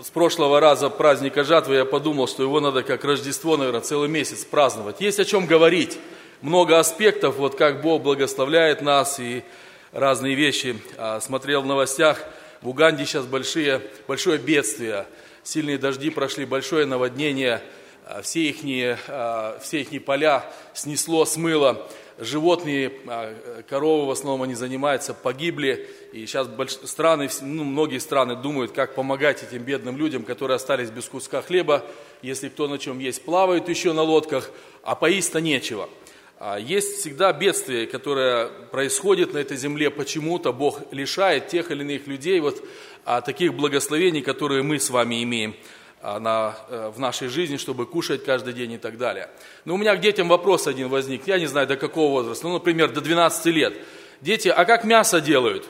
с прошлого раза праздника жатвы я подумал, что его надо как Рождество, наверное, целый месяц праздновать. Есть о чем говорить. Много аспектов, вот как Бог благословляет нас и разные вещи. Смотрел в новостях, в Уганде сейчас большое бедствие. Сильные дожди прошли, большое наводнение. Все их поля снесло, смыло. Животные, коровы в основном они занимаются, погибли. И сейчас многие страны думают, как помогать этим бедным людям, которые остались без куска хлеба. Если кто на чем есть, плавают еще на лодках, а поесть-то нечего. Есть всегда бедствие, которое происходит на этой земле. Почему-то Бог лишает тех или иных людей таких благословений, которые мы с вами имеем в нашей жизни, чтобы кушать каждый день и так далее. Но у меня к детям вопрос один возник. Я не знаю, до какого возраста. Например, до 12 лет. Дети, а как мясо делают?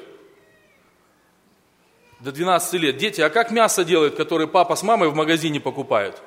До 12 лет. Дети, а как мясо делают, которое папа с мамой в магазине покупают?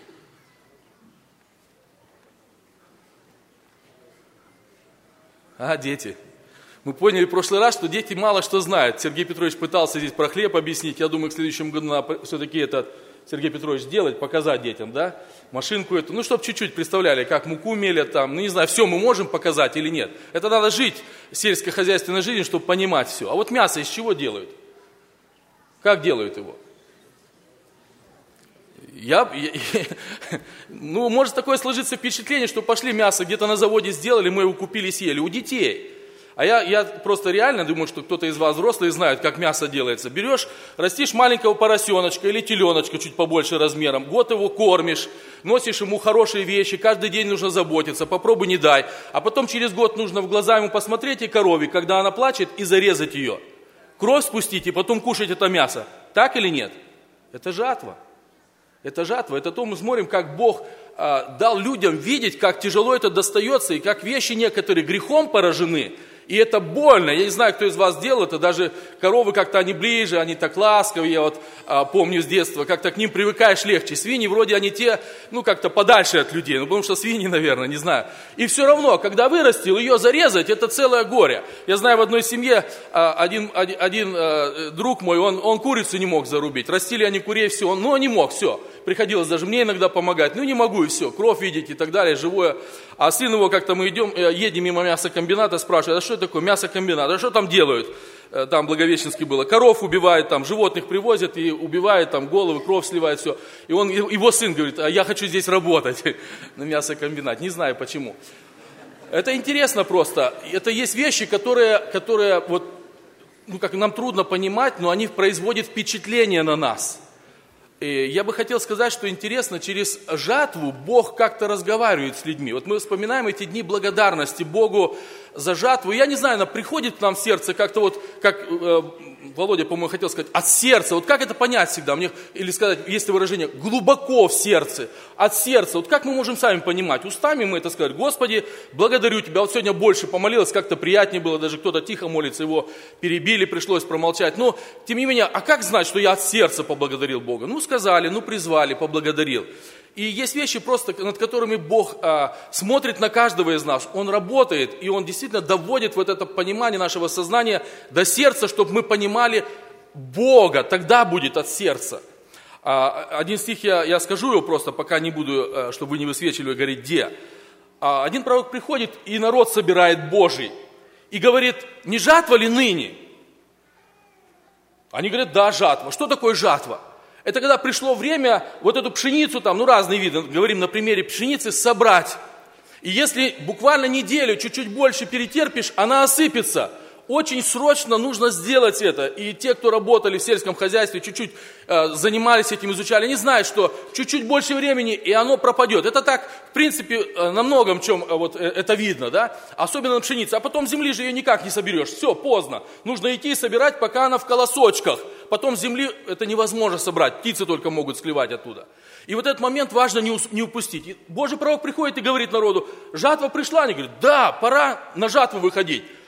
Дети. Мы поняли в прошлый раз, что дети мало что знают. Сергей Петрович пытался здесь про хлеб объяснить. Я думаю, к следующему году надо все-таки Сергей Петрович сделать, показать детям, да? Машинку эту, чтобы чуть-чуть представляли, как муку мелят там. Не знаю, все мы можем показать или нет. Это надо жить сельскохозяйственной жизнью, чтобы понимать все. А вот мясо из чего делают? Как делают его? Может такое сложиться впечатление, что пошли мясо где-то на заводе сделали, мы его купили, съели. У детей. А я просто реально думаю, что кто-то из вас взрослые знает, как мясо делается. Берешь, растишь маленького поросеночка или теленочка чуть побольше размером, год его кормишь, носишь ему хорошие вещи, каждый день нужно заботиться, попробуй не дай. А потом через год нужно в глаза ему посмотреть и корове, когда она плачет, и зарезать ее. Кровь спустить и потом кушать это мясо. Так или нет? Это жатва. Это жатва. Это то мы смотрим, как Бог дал людям видеть, как тяжело это достается, и как вещи некоторые грехом поражены. И это больно. Я не знаю, кто из вас делал это. Даже коровы как-то они ближе, они так ласковые. Я помню с детства, как-то к ним привыкаешь легче. Свиньи вроде они как-то подальше от людей. Потому что свиньи, наверное, не знаю. И все равно, когда вырастил, ее зарезать, это целое горе. Я знаю, в одной семье один друг мой, он курицу не мог зарубить. Растили они курей, все. Но не мог, все. Приходилось даже мне иногда помогать. Не могу, и все. Кровь видеть и так далее, живое. А сын его, как-то мы едем мимо мясокомбината, спрашивает, а что такое мясокомбинат? А что там делают? Там Благовещенский было. Коров убивают, там животных привозят и убивают, там головы, кровь сливают, все. И его сын говорит, а я хочу здесь работать на мясокомбинате. Не знаю почему. Это интересно просто. Это есть вещи, которые нам трудно понимать, но они производят впечатление на нас. И я бы хотел сказать, что интересно, через жатву Бог как-то разговаривает с людьми. Вот мы вспоминаем эти дни благодарности Богу за жатву. Я не знаю, она приходит к нам в сердце как-то как Володя, по-моему, хотел сказать, от сердца. Вот как это понять всегда? Или сказать, есть выражение, глубоко в сердце, от сердца. Вот как мы можем сами понимать? Устами мы это сказать, Господи, благодарю Тебя. Вот сегодня больше помолилась, как-то приятнее было, даже кто-то тихо молится, его перебили, пришлось промолчать. Но, тем не менее, а как знать, что я от сердца поблагодарил Бога? Сказали, призвали, поблагодарил. И есть вещи просто, над которыми Бог смотрит на каждого из нас. Он работает, и Он действительно доводит вот это понимание нашего сознания до сердца, чтобы мы понимали Бога. Тогда будет от сердца. Один стих я скажу его просто, пока не буду, чтобы вы не высвечивали, говорить, где. Один пророк приходит, и народ собирает Божий. И говорит, не жатва ли ныне? Они говорят, да, жатва. Что такое жатва? Это когда пришло время вот эту пшеницу, разные виды, говорим на примере пшеницы, собрать. И если буквально неделю, чуть-чуть больше перетерпишь, она осыпется. Очень срочно нужно сделать это. И те, кто работали в сельском хозяйстве, чуть-чуть занимались этим, изучали, они знают, что чуть-чуть больше времени, и оно пропадет. Это так, в принципе, на многом чем это видно, да? Особенно на пшенице. А потом земли же ее никак не соберешь. Все, поздно. Нужно идти и собирать, пока она в колосочках. Потом земли это невозможно собрать. Птицы только могут склевать оттуда. И вот этот момент важно не упустить. И Божий пророк приходит и говорит народу, жатва пришла. Они говорят, да, пора на жатву выходить.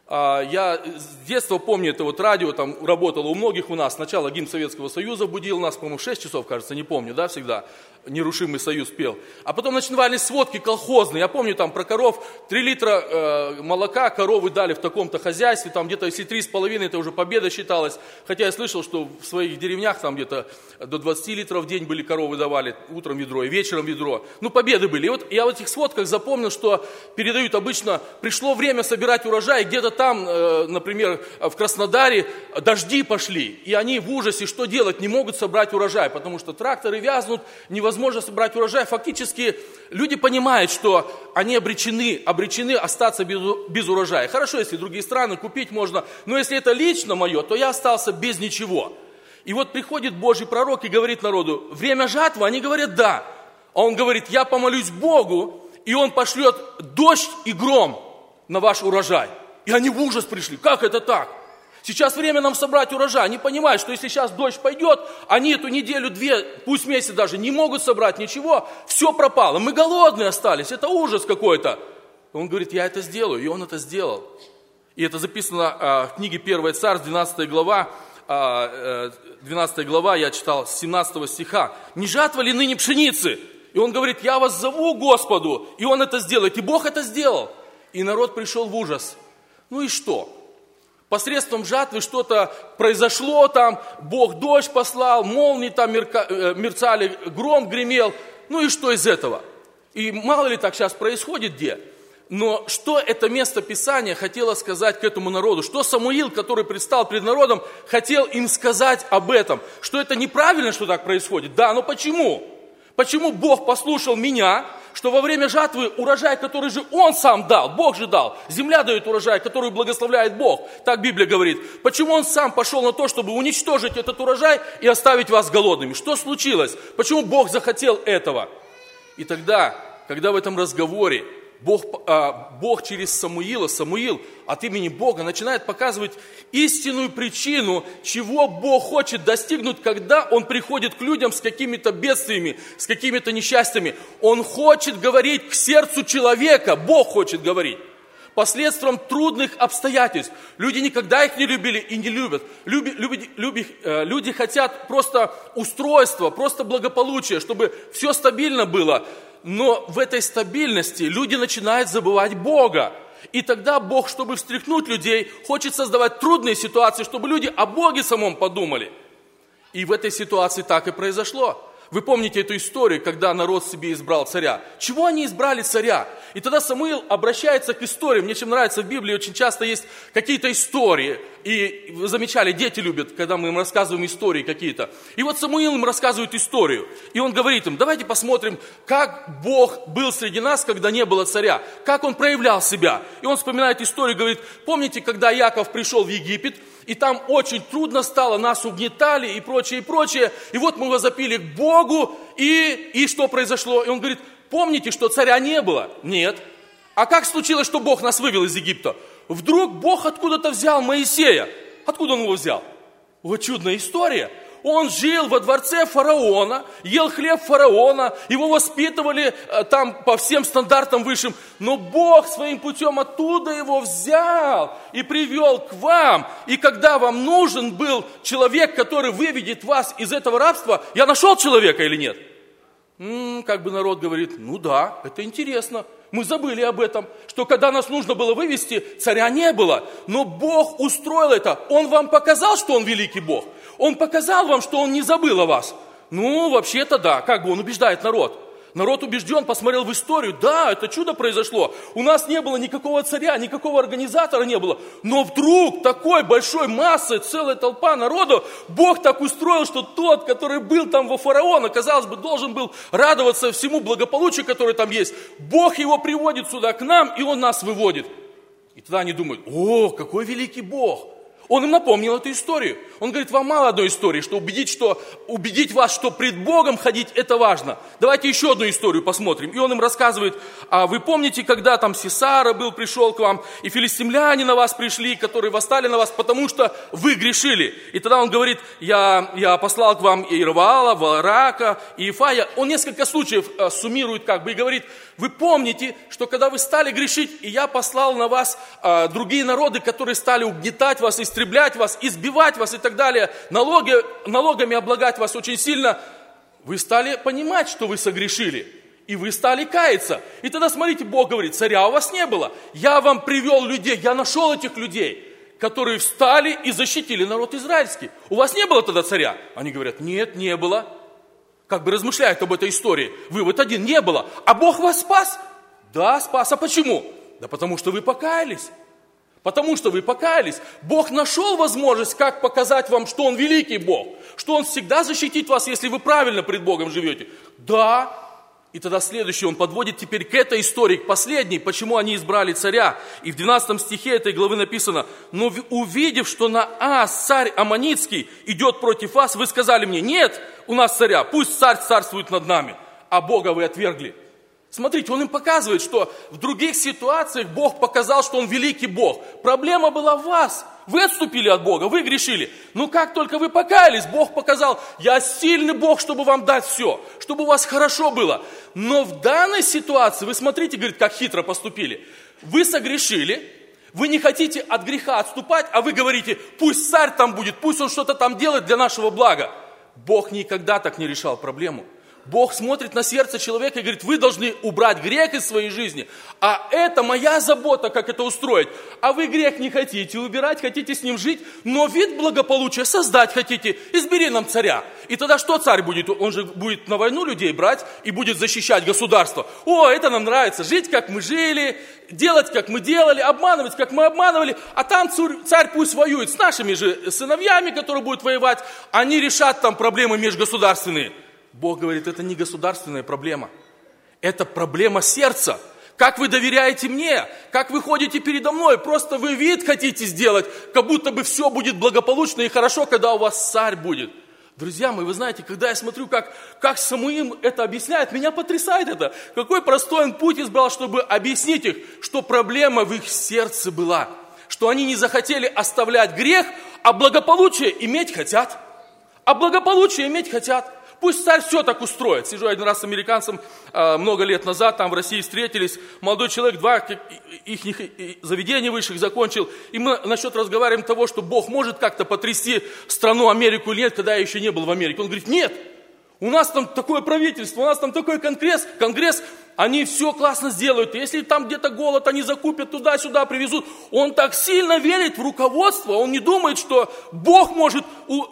Я с детства помню, это вот радио там работало у многих у нас. Сначала гимн Советского Союза будил нас, по-моему, в 6 часов, кажется, не помню, да, всегда. Нерушимый союз пел. А потом начинались сводки колхозные. Я помню там про коров. 3 литра молока коровы дали в таком-то хозяйстве. Там где-то если 3,5, это уже победа считалась. Хотя я слышал, что в своих деревнях там где-то до 20 литров в день были коровы давали. Утром ведро и вечером ведро. Ну, победы были. И вот я в этих сводках запомнил, что передают обычно, пришло время собирать урожай. Где-то там, например, в Краснодаре дожди пошли. И они в ужасе, что делать, не могут собрать урожай. Потому что тракторы вязнут, невозможно собрать урожай. Фактически люди понимают, что они обречены остаться без урожая. Хорошо, если другие страны купить можно, но если это лично мое, то я остался без ничего. И вот приходит Божий пророк и говорит народу: время жатвы, они говорят да. А он говорит: я помолюсь Богу, и он пошлет дождь и гром на ваш урожай. И они в ужас пришли. Как это так? Сейчас время нам собрать урожай. Они понимают, что если сейчас дождь пойдет, они эту неделю-две, пусть месяц даже, не могут собрать ничего, все пропало. Мы голодные остались, это ужас какой-то. Он говорит: я это сделаю, и он это сделал. И это записано в книге 1 Царств, 12 глава, я читал с 17 стиха. «Не жатва ли ныне пшеницы?» И он говорит: я вас зову Господу, и он это сделает. И Бог это сделал. И народ пришел в ужас. Ну и что? Посредством жатвы что-то произошло там, Бог дождь послал, молнии там мерцали, гром гремел. Ну и что из этого? И мало ли так сейчас происходит где? Но что это место Писания хотело сказать к этому народу? Что Самуил, который предстал перед народом, хотел им сказать об этом? Что это неправильно, что так происходит? Да, но почему? Почему Бог послушал меня, что во время жатвы урожай, который же Он сам дал, Бог же дал, земля дает урожай, который благословляет Бог, так Библия говорит. Почему Он сам пошел на то, чтобы уничтожить этот урожай и оставить вас голодными? Что случилось? Почему Бог захотел этого? И тогда, когда в этом разговоре Бог через Самуил от имени Бога начинает показывать истинную причину, чего Бог хочет достигнуть, когда Он приходит к людям с какими-то бедствиями, с какими-то несчастьями. Он хочет говорить к сердцу человека, Бог хочет говорить. Последствиям трудных обстоятельств. Люди никогда их не любили и не любят. Люди хотят просто устройства, просто благополучия, чтобы все стабильно было. Но в этой стабильности люди начинают забывать Бога. И тогда Бог, чтобы встряхнуть людей, хочет создавать трудные ситуации, чтобы люди о Боге самом подумали. И в этой ситуации так и произошло. Вы помните эту историю, когда народ себе избрал царя? Чего они избрали царя? И тогда Самуил обращается к истории. Мне чем нравится в Библии, очень часто есть какие-то истории. И вы замечали, дети любят, когда мы им рассказываем истории какие-то. И вот Самуил им рассказывает историю. И он говорит им: давайте посмотрим, как Бог был среди нас, когда не было царя. Как Он проявлял себя. И он вспоминает историю, говорит: помните, когда Яков пришел в Египет, и там очень трудно стало, нас угнетали и прочее, и прочее. И вот мы возопили к Богу, и что произошло? И он говорит: помните, что царя не было? Нет. А как случилось, что Бог нас вывел из Египта? Вдруг Бог откуда-то взял Моисея. Откуда Он его взял? Вот чудная история. Он жил во дворце фараона, ел хлеб фараона, его воспитывали там по всем стандартам высшим. Но Бог своим путем оттуда его взял и привел к вам. И когда вам нужен был человек, который выведет вас из этого рабства, я нашел человека или нет? Как бы народ говорит: ну да, это интересно. Мы забыли об этом, что когда нас нужно было вывести, царя не было. Но Бог устроил это. Он вам показал, что Он великий Бог. Он показал вам, что Он не забыл о вас. Ну, вообще-то да, как бы Он убеждает народ. Народ убежден, посмотрел в историю. Да, это чудо произошло. У нас не было никакого царя, никакого организатора не было. Но вдруг такой большой массой, целая толпа народу, Бог так устроил, что тот, который был там во фараона, казалось бы, должен был радоваться всему благополучию, которое там есть. Бог его приводит сюда к нам, и Он нас выводит. И тогда они думают: о, какой великий Бог! Он им напомнил эту историю. Он говорит, вам мало одной истории, что убедить вас, что пред Богом ходить, это важно. Давайте еще одну историю посмотрим. И он им рассказывает, вы помните, когда там Сисара пришел к вам, и филистимляне на вас пришли, которые восстали на вас, потому что вы грешили. И тогда он говорит, я послал к вам Иерваала, Варака, и Ифая. Он несколько случаев суммирует и говорит, вы помните, что когда вы стали грешить, и я послал на вас другие народы, которые стали угнетать вас, истреблять вас, избивать вас и так далее, налогами облагать вас очень сильно, вы стали понимать, что вы согрешили, и вы стали каяться. И тогда, смотрите, Бог говорит, царя у вас не было, я вам привел людей, я нашел этих людей, которые встали и защитили народ израильский. У вас не было тогда царя? Они говорят, нет, не было. Размышляют об этой истории. Вывод один, не было. А Бог вас спас? Да, спас. А почему? Да потому что вы покаялись. Потому что вы покаялись. Бог нашел возможность, как показать вам, что Он великий Бог. Что Он всегда защитит вас, если вы правильно пред Богом живете. Да. И тогда следующий он подводит теперь к этой истории, к последней, почему они избрали царя. И в 12 стихе этой главы написано, но увидев, что Наас, царь Аммонитский, идет против вас, вы сказали мне, нет у нас царя, пусть царь царствует над нами, а Бога вы отвергли. Смотрите, он им показывает, что в других ситуациях Бог показал, что Он великий Бог. Проблема была в вас. Вы отступили от Бога, вы грешили. Но как только вы покаялись, Бог показал, я сильный Бог, чтобы вам дать все, чтобы у вас хорошо было. Но в данной ситуации, вы смотрите, говорит, как хитро поступили. Вы согрешили, вы не хотите от греха отступать, а вы говорите, пусть царь там будет, пусть он что-то там делает для нашего блага. Бог никогда так не решал проблему. Бог смотрит на сердце человека и говорит, вы должны убрать грех из своей жизни, а это моя забота, как это устроить. А вы грех не хотите убирать, хотите с ним жить, но вид благополучия создать хотите, избери нам царя. И тогда что царь будет? Он же будет на войну людей брать и будет защищать государство. О, это нам нравится, жить как мы жили, делать как мы делали, обманывать как мы обманывали, а там царь пусть воюет с нашими же сыновьями, которые будут воевать, они решат там проблемы межгосударственные. Бог говорит, это не государственная проблема, это проблема сердца. Как вы доверяете мне, как вы ходите передо мной, просто вы вид хотите сделать, как будто бы все будет благополучно и хорошо, когда у вас царь будет. Друзья мои, вы знаете, когда я смотрю, как Самуил это объясняет, меня потрясает это. Какой простой он путь избрал, чтобы объяснить их, что проблема в их сердце была, что они не захотели оставлять грех, а благополучие иметь хотят. А благополучие иметь хотят. Пусть царь все так устроит. Сижу один раз с американцем много лет назад, там в России встретились. Молодой человек, 2 их заведения высших закончил. И мы насчет разговариваем того, что Бог может как-то потрясти страну Америку или нет, когда я еще не был в Америке. Он говорит, нет, у нас там такое правительство, у нас там такой конгресс, они все классно сделают. Если там где-то голод, они закупят туда-сюда, привезут. Он так сильно верит в руководство, он не думает, что Бог может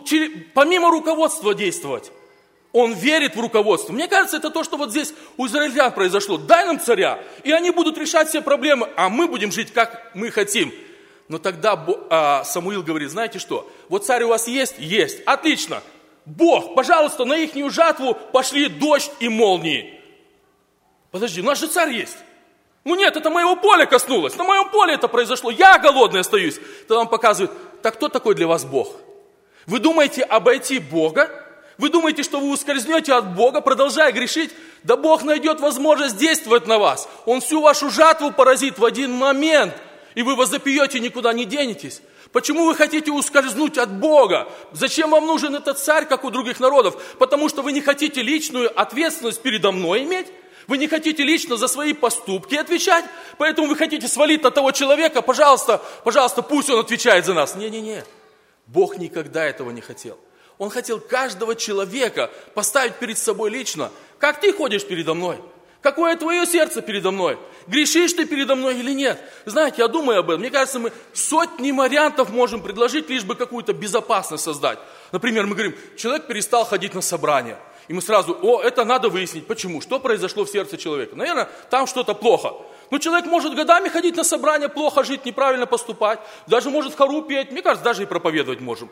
помимо руководства действовать. Он верит в руководство. Мне кажется, это то, что вот здесь у израильтян произошло. Дай нам царя, и они будут решать все проблемы, а мы будем жить, как мы хотим. Но тогда Самуил говорит, знаете что, вот царь у вас есть? Есть. Отлично. Бог, пожалуйста, на ихнюю жатву пошли дождь и молнии. Подожди, у нас же царь есть. Ну нет, это моего поля коснулось. На моем поле это произошло. Я голодный остаюсь. Тогда он показывает, так кто такой для вас Бог? Вы думаете обойти Бога? Вы думаете, что вы ускользнете от Бога, продолжая грешить? Да Бог найдет возможность действовать на вас. Он всю вашу жатву поразит в один момент, и вы возопьете, никуда не денетесь. Почему вы хотите ускользнуть от Бога? Зачем вам нужен этот царь, как у других народов? Потому что вы не хотите личную ответственность передо мной иметь? Вы не хотите лично за свои поступки отвечать? Поэтому вы хотите свалить на того человека? Пожалуйста, пусть он отвечает за нас. Не-не-не. Бог никогда этого не хотел. Он хотел каждого человека поставить перед собой лично. Как ты ходишь передо мной? Какое твое сердце передо мной? Грешишь ты передо мной или нет? Знаете, я думаю об этом. Мне кажется, мы сотни вариантов можем предложить, лишь бы какую-то безопасность создать. Например, мы говорим, человек перестал ходить на собрания. И мы сразу, это надо выяснить. Почему? Что произошло в сердце человека? Наверное, там что-то плохо. Но человек может годами ходить на собрания, плохо жить, неправильно поступать. Даже может хору петь. Мне кажется, даже и проповедовать можем.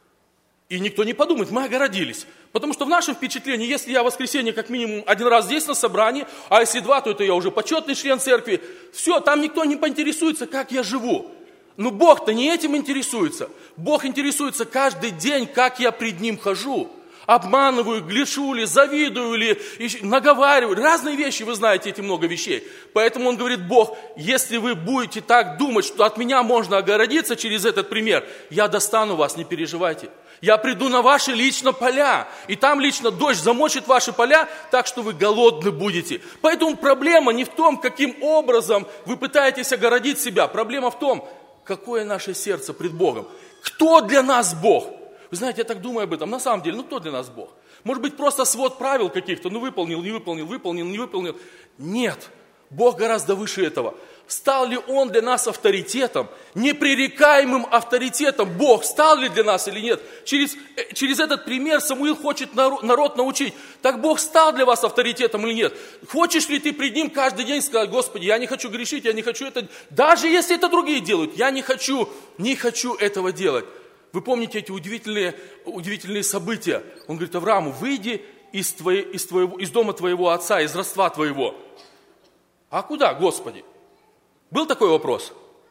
И никто не подумает, мы огородились. Потому что в нашем впечатлении, если я в воскресенье как минимум 1 раз здесь на собрании, а если 2, то это я уже почетный член церкви. Все, там никто не поинтересуется, как я живу. Но Бог-то не этим интересуется. Бог интересуется каждый день, как я пред Ним хожу. Обманываю, грешу ли, завидую ли, наговариваю. Разные вещи, вы знаете эти много вещей. Поэтому Он говорит, Бог, если вы будете так думать, что от меня можно огородиться через этот пример, я достану вас, не переживайте. Я приду на ваши лично поля, и там лично дождь замочит ваши поля, так что вы голодны будете. Поэтому проблема не в том, каким образом вы пытаетесь огородить себя. Проблема в том, какое наше сердце пред Богом. Кто для нас Бог? Вы знаете, я так думаю об этом. На самом деле, кто для нас Бог? Может быть, просто свод правил каких-то, выполнил, не выполнил, выполнил, не выполнил. Нет, Бог гораздо выше этого. Стал ли Он для нас авторитетом, непререкаемым авторитетом? Бог стал ли для нас или нет? Через этот пример Самуил хочет народ научить. Так Бог стал для вас авторитетом или нет? Хочешь ли ты пред Ним каждый день сказать, Господи, я не хочу грешить, я не хочу это... Даже если это другие делают, я не хочу этого делать. Вы помните эти удивительные события? Он говорит Аврааму, выйди из дома твоего отца, из родства твоего. А куда, Господи? Был такой вопрос?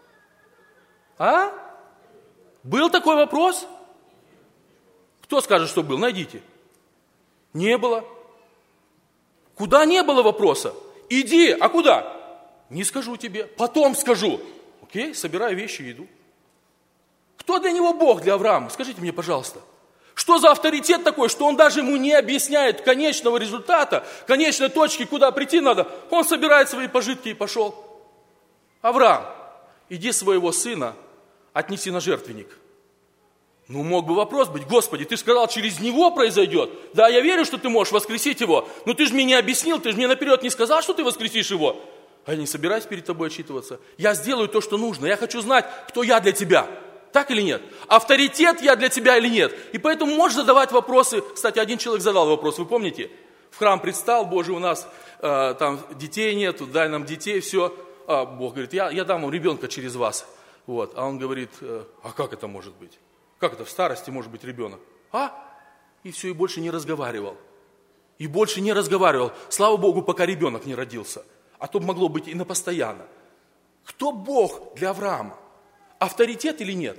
Был такой вопрос? Кто скажет, что был? Найдите. Не было. Куда не было вопроса? Иди, а куда? Не скажу тебе, потом скажу. Окей, собираю вещи и иду. Кто для него Бог, для Авраама? Скажите мне, пожалуйста. Что за авторитет такой, что он даже ему не объясняет конечного результата, конечной точки, куда прийти надо. Он собирает свои пожитки и пошел. Авраам, иди своего сына отнеси на жертвенник. Мог бы вопрос быть, Господи, ты сказал, через него произойдет. Да, я верю, что ты можешь воскресить его, но ты же мне не объяснил, ты же мне наперед не сказал, что ты воскресишь его. А я не собираюсь перед тобой отчитываться. Я сделаю то, что нужно. Я хочу знать, кто я для тебя. Так или нет? Авторитет я для тебя или нет? И поэтому можешь задавать вопросы. Кстати, один человек задал вопрос, вы помните? В храм предстал, Боже, у нас там детей нет, дай нам детей, все. Бог говорит, я дам вам ребенка через вас. Вот. А он говорит, а как это может быть? Как это в старости может быть ребенок? И все, и больше не разговаривал. И больше не разговаривал. Слава Богу, пока ребенок не родился. А то могло быть и на постоянно. Кто Бог для Авраама? Авторитет или нет?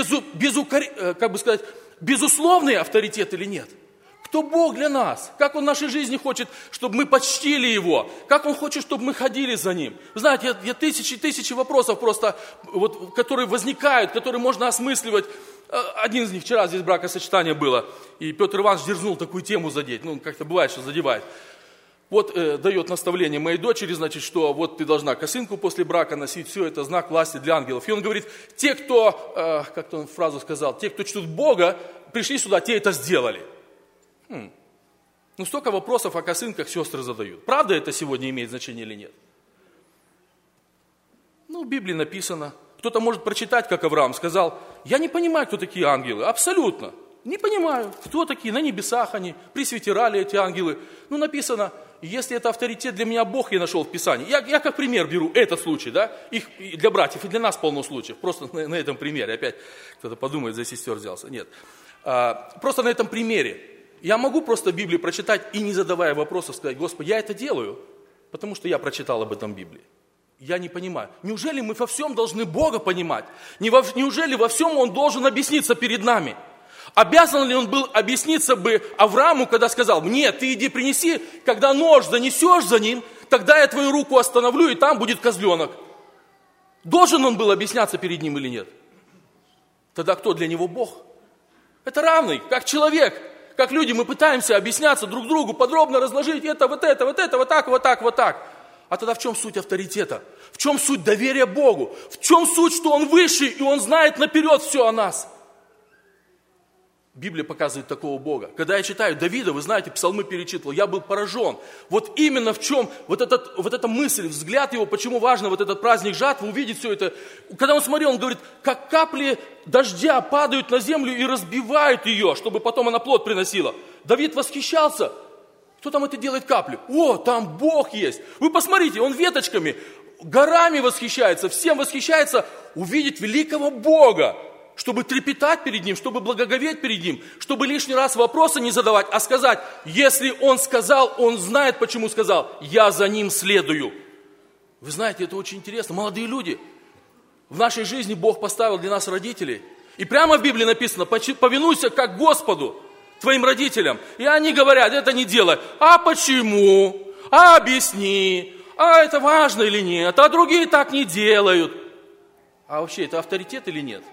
Безусловный авторитет или нет? Кто Бог для нас? Как Он в нашей жизни хочет, чтобы мы почтили Его? Как Он хочет, чтобы мы ходили за Ним? Вы знаете, я тысячи вопросов просто, которые возникают, которые можно осмысливать. Один из них вчера здесь бракосочетание было, и Петр Иванович дерзнул такую тему задеть. Как-то бывает, что задевает. Дает наставление моей дочери, значит, что ты должна косынку после брака носить, все это знак власти для ангелов. И он говорит, те, кто, как-то он фразу сказал, те, кто чтут Бога, пришли сюда, те это сделали. Столько вопросов о косынках сестры задают. Правда это сегодня имеет значение или нет? В Библии написано. Кто-то может прочитать, как Авраам сказал, я не понимаю, кто такие ангелы, абсолютно. Не понимаю, кто такие, на небесах они, пресвитера ли эти ангелы. Написано, если это авторитет для меня Бог, я нашел в Писании. Я как пример беру этот случай, да, их для братьев и для нас полно случаев. Просто на этом примере, опять кто-то подумает, за сестер взялся. Нет, просто на этом примере. Я могу просто Библию прочитать и не задавая вопросов сказать, Господи, я это делаю, потому что я прочитал об этом в Библии. Я не понимаю. Неужели мы во всем должны Бога понимать? Неужели во всем Он должен объясниться перед нами? Обязан ли Он был объясниться бы Аврааму, когда сказал, нет, ты иди принеси, когда нож занесешь за ним, тогда я твою руку остановлю, и там будет козленок. Должен он был объясняться перед ним или нет? Тогда кто для него Бог? Это равный, как человек. Как люди, мы пытаемся объясняться друг другу, подробно разложить это, вот так. А тогда в чем суть авторитета? В чем суть доверия Богу? В чем суть, что Он выше, и Он знает наперед все о нас? Библия показывает такого Бога. Когда я читаю Давида, вы знаете, псалмы перечитывал, я был поражен. Именно в чем эта мысль, взгляд его, почему важно этот праздник жатвы, увидеть все это. Когда он смотрел, он говорит, как капли дождя падают на землю и разбивают ее, чтобы потом она плод приносила. Давид восхищался. Кто там это делает капли? Там Бог есть. Вы посмотрите, он веточками, горами восхищается, всем восхищается увидеть великого Бога. Чтобы трепетать перед Ним, чтобы благоговеть перед Ним, чтобы лишний раз вопросы не задавать, а сказать, если Он сказал, Он знает, почему сказал, я за Ним следую. Вы знаете, это очень интересно. Молодые люди, В нашей жизни Бог поставил для нас родителей. И прямо в Библии написано: повинуйся как Господу, твоим родителям. И они говорят: это не делай. А почему? А объясни. А это важно или нет? А другие так не делают. А вообще это авторитет или нет?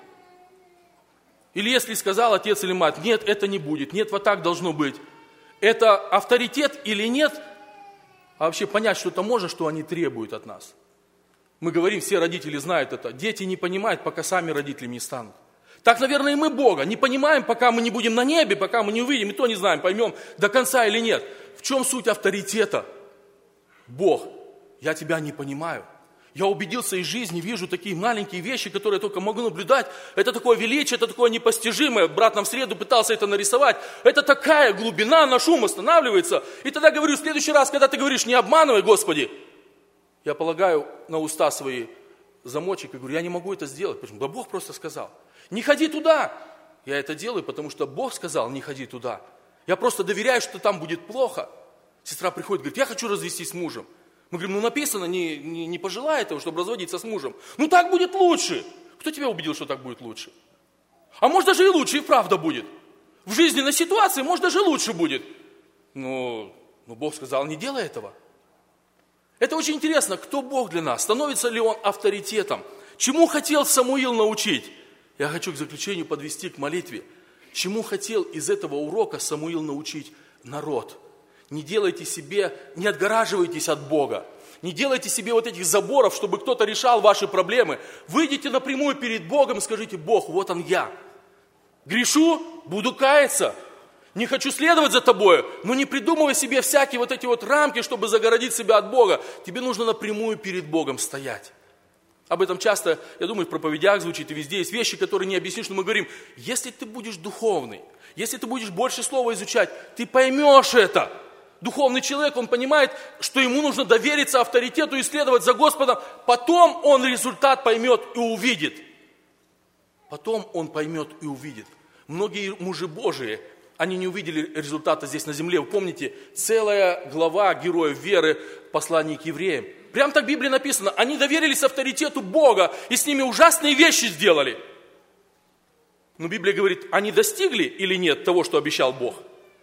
Или если сказал отец или мать: нет, это не будет, нет, вот так должно быть. Это авторитет или нет? А вообще понять что-то можно, что они требуют от нас. Мы говорим, все родители знают это. Дети не понимают, пока сами родителями не станут. Так, наверное, и мы Бога не понимаем, пока мы не будем на небе, пока мы не увидим, и то не знаем, поймем до конца или нет. В чем суть авторитета? Бог, я тебя не понимаю. Я убедился из жизни, вижу такие маленькие вещи, которые я только могу наблюдать. Это такое величие, это такое непостижимое. Брат нам в среду пытался это нарисовать. Это такая глубина, наш ум останавливается. И тогда говорю, в следующий раз, когда ты говоришь: не обманывай, Господи, я полагаю на уста свои замочек и говорю: я не могу это сделать. Почему? Да Бог просто сказал: не ходи туда. Я это делаю, потому что Бог сказал: не ходи туда. Я просто доверяю, что там будет плохо. Сестра приходит, говорит: я хочу развестись с мужем. Мы говорим: ну написано, не пожелай этого, чтобы разводиться с мужем. Ну так будет лучше. Кто тебя убедил, что так будет лучше? А может даже и лучше, и правда будет. В жизненной ситуации может даже лучше будет. Но Бог сказал: не делай этого. Это очень интересно, кто Бог для нас, становится ли Он авторитетом. Чему хотел Самуил научить? Я хочу к заключению подвести к молитве. Чему хотел из этого урока Самуил научить народ? Не делайте себе, не отгораживайтесь от Бога. Не делайте себе вот этих заборов, чтобы кто-то решал ваши проблемы. Выйдите напрямую перед Богом и скажите: Бог, вот он я. Грешу, буду каяться. Не хочу следовать за тобою, но не придумывай себе всякие вот эти вот рамки, чтобы загородить себя от Бога. Тебе нужно напрямую перед Богом стоять. Об этом часто, я думаю, в проповедях звучит, и везде есть вещи, которые не объяснишь, но мы говорим: если ты будешь духовный, если ты будешь больше слова изучать, ты поймешь это. Духовный человек, он понимает, что ему нужно довериться авторитету и следовать за Господом. Потом он результат поймет и увидит. Потом он поймет и увидит. Многие мужи Божии, они не увидели результата здесь на земле. Вы помните, целая глава героев веры в послании к евреям. Прям так в Библии написано: они доверились авторитету Бога и с ними ужасные вещи сделали. Но Библия говорит: они достигли или нет того, что обещал Бог?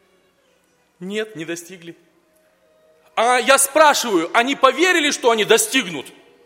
Нет, не достигли. А я спрашиваю, они поверили, что они достигнут?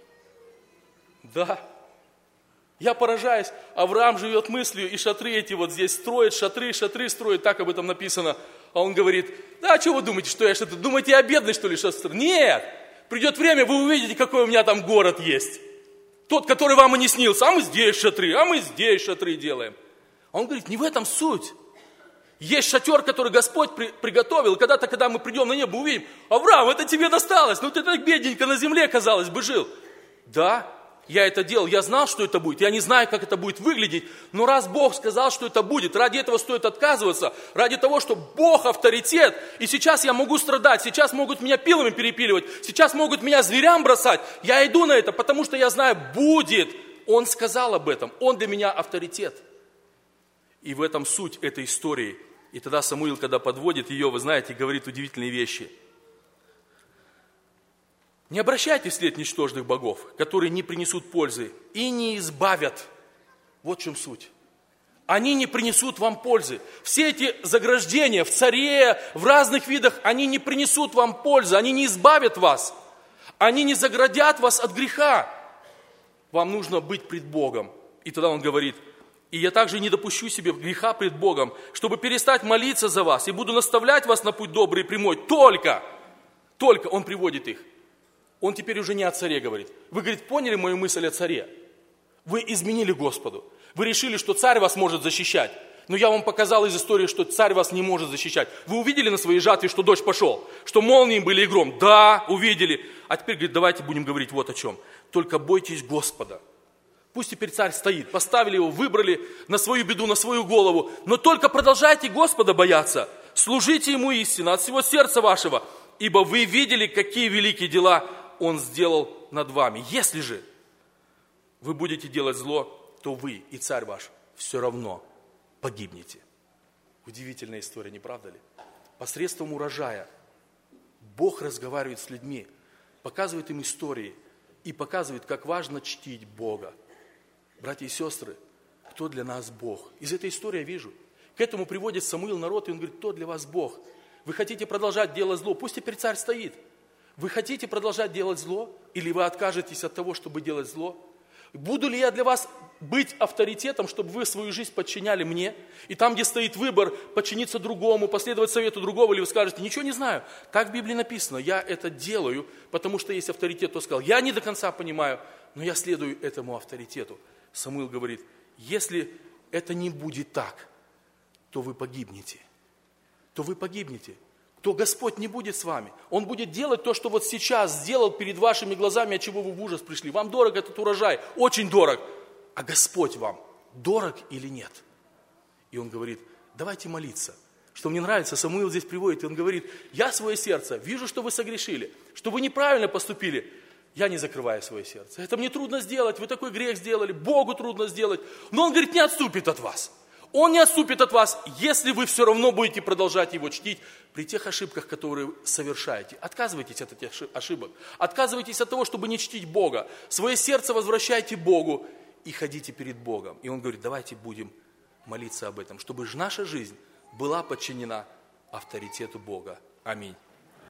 Да. Я поражаюсь. Авраам живет мыслью, и шатры эти вот здесь строят, шатры строят, так об этом написано. А он говорит: да, что вы думаете, что я что-то? Думаете, я бедный, что ли, шатры? Нет. Придет время, вы увидите, какой у меня там город есть. Тот, который вам и не снился. А мы здесь шатры делаем. А он говорит: не в этом суть. Есть шатер, который Господь приготовил. Когда-то, когда мы придем на небо, увидим: Авраам, это тебе досталось. Ну ты так бедненько на земле, казалось бы, жил. Да, я это делал. Я знал, что это будет. Я не знаю, как это будет выглядеть. Но раз Бог сказал, что это будет, ради этого стоит отказываться. Ради того, что Бог авторитет. И сейчас я могу страдать. Сейчас могут меня пилами перепиливать. Сейчас могут меня зверям бросать. Я иду на это, потому что я знаю, будет. Он сказал об этом. Он для меня авторитет. И в этом суть этой истории. И тогда Самуил, когда подводит ее, вы знаете, говорит удивительные вещи. Не обращайтесь вслед ничтожных богов, которые не принесут пользы и не избавят. Вот в чем суть. Они не принесут вам пользы. Все эти заграждения в царе, в разных видах, они не принесут вам пользы, они не избавят вас. Они не заградят вас от греха. Вам нужно быть пред Богом. И тогда он говорит: и я также не допущу себе греха пред Богом, чтобы перестать молиться за вас, и буду наставлять вас на путь добрый и прямой. Только он приводит их. Он теперь уже не о царе говорит. Вы, говорит, поняли мою мысль о царе? Вы изменили Господу. Вы решили, что царь вас может защищать. Но я вам показал из истории, что царь вас не может защищать. Вы увидели на своей жатве, что дождь пошел? Что молнии были и гром? Да, увидели. А теперь, говорит, давайте будем говорить вот о чем. Только бойтесь Господа. Пусть теперь царь стоит. Поставили его, выбрали на свою беду, на свою голову. Но только продолжайте Господа бояться. Служите Ему истинно от всего сердца вашего. Ибо вы видели, какие великие дела Он сделал над вами. Если же вы будете делать зло, то вы и царь ваш все равно погибнете. Удивительная история, не правда ли? Посредством урожая Бог разговаривает с людьми, показывает им истории и показывает, как важно чтить Бога. Братья и сестры, кто для нас Бог? Из этой истории я вижу. К этому приводит Самуил народ, и он говорит, кто для вас Бог? Вы хотите продолжать делать зло? Пусть теперь царь стоит. Вы хотите продолжать делать зло? Или вы откажетесь от того, чтобы делать зло? Буду ли я для вас быть авторитетом, чтобы вы свою жизнь подчиняли мне? И там, где стоит выбор, подчиниться другому, последовать совету другого, или вы скажете, ничего не знаю. Так в Библии написано, я это делаю, потому что есть авторитет, кто сказал, я не до конца понимаю, но я следую этому авторитету. Самуил говорит, если это не будет так, то вы погибнете. То вы погибнете. То Господь не будет с вами. Он будет делать то, что вот сейчас сделал перед вашими глазами, от чего вы в ужас пришли. Вам дорог этот урожай, очень дорог. А Господь вам дорог или нет? И он говорит, давайте молиться. Что мне нравится, Самуил здесь приводит, и он говорит, я свое сердце, вижу, что вы согрешили, что вы неправильно поступили. Я не закрываю свое сердце. Это мне трудно сделать, вы такой грех сделали, Богу трудно сделать. Но он говорит, не отступит от вас. Он не отступит от вас, если вы все равно будете продолжать Его чтить при тех ошибках, которые совершаете. Отказывайтесь от этих ошибок. Отказывайтесь от того, чтобы не чтить Бога. Свое сердце возвращайте Богу и ходите перед Богом. И он говорит, давайте будем молиться об этом, чтобы наша жизнь была подчинена авторитету Бога. Аминь.